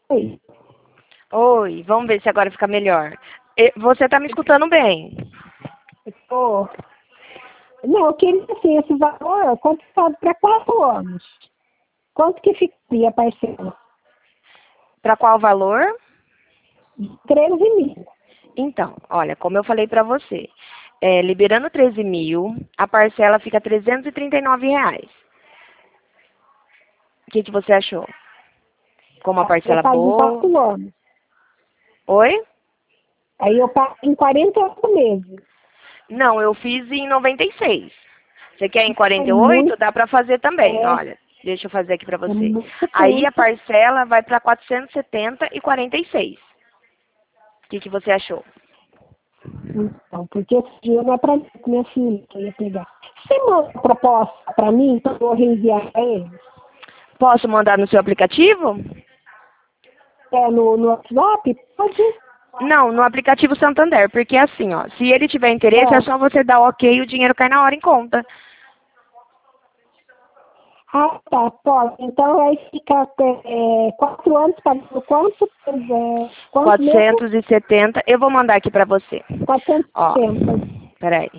Oi. Oi, vamos ver se agora fica melhor. Você tá me escutando bem? Tô. Não, eu queria assim, esse valor computado para 4 anos. Quanto que ficaria a parcela? Para qual valor? 13 mil. Então, olha, como eu falei para você, liberando 13 mil, a parcela fica R$ 339. O que você achou? Como uma parcela Eu pago em boa? 4 anos. Oi? Aí eu pago em 48 meses. Não, eu fiz em 96. Você quer em É 48? muito, Dá para fazer também. é, Olha, deixa eu fazer aqui para é você. muito Aí a tempo. parcela vai para 470 e 46. O que você achou? Então, porque esse dinheiro não é para minha filha que eu ia pegar. Você manda a proposta para mim, então eu vou reenviar para ele? Posso mandar no seu aplicativo? No WhatsApp? Pode. Não, no aplicativo Santander, porque assim, ó, se ele tiver interesse, é É. só você dar o ok e o dinheiro cai na hora em conta. Ah, tá, pode. Então vai ficar 4 anos pagando quanto? Quanto mesmo? 470, eu vou mandar aqui pra você. Ó, 470. peraí.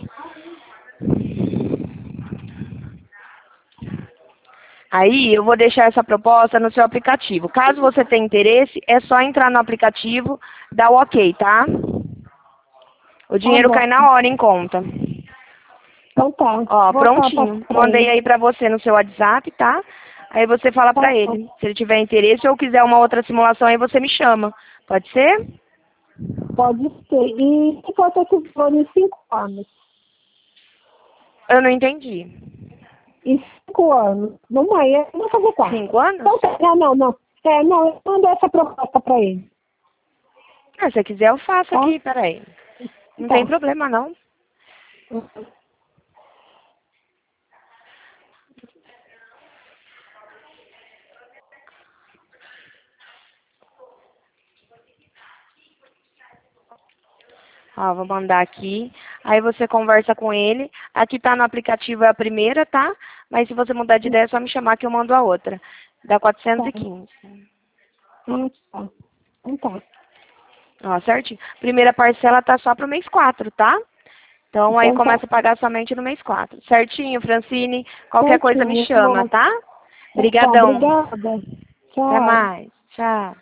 Aí eu vou deixar essa proposta no seu aplicativo. Caso você tenha interesse, é só entrar no aplicativo, dar o ok, tá? O Tá dinheiro bom. cai na hora em conta. Então tá. Ó, Vou falar prontinho. pra Mandei ele. aí pra você no seu WhatsApp, tá? Aí você fala Tá pra bom. ele. Se ele tiver interesse ou quiser uma outra simulação, aí você me chama. Pode ser? Pode ser. E se for que for em 5 anos? Eu não entendi. Em 5 anos. Numa eu vou fazer 4. 5 anos? Então tá. Não. Não, eu mando essa proposta pra ele. Ah, se você quiser eu faço Tá? aqui, peraí. Não tem Tá. problema não. Ó, vou mandar aqui. Aí você conversa com ele. Aqui tá no aplicativo é a primeira, tá? Mas se você mudar de ideia é só me chamar que eu mando a outra. Dá Tá. 415. Tá. Então tá. Ó, certinho. Primeira parcela tá só pro mês 4, tá? Então aí Então tá. começa a pagar somente no mês 4. Certinho, Francine. Qualquer coisa me Certinho. chama, tá? Tá, Obrigadão. obrigada. Até Tchau. mais. Tchau.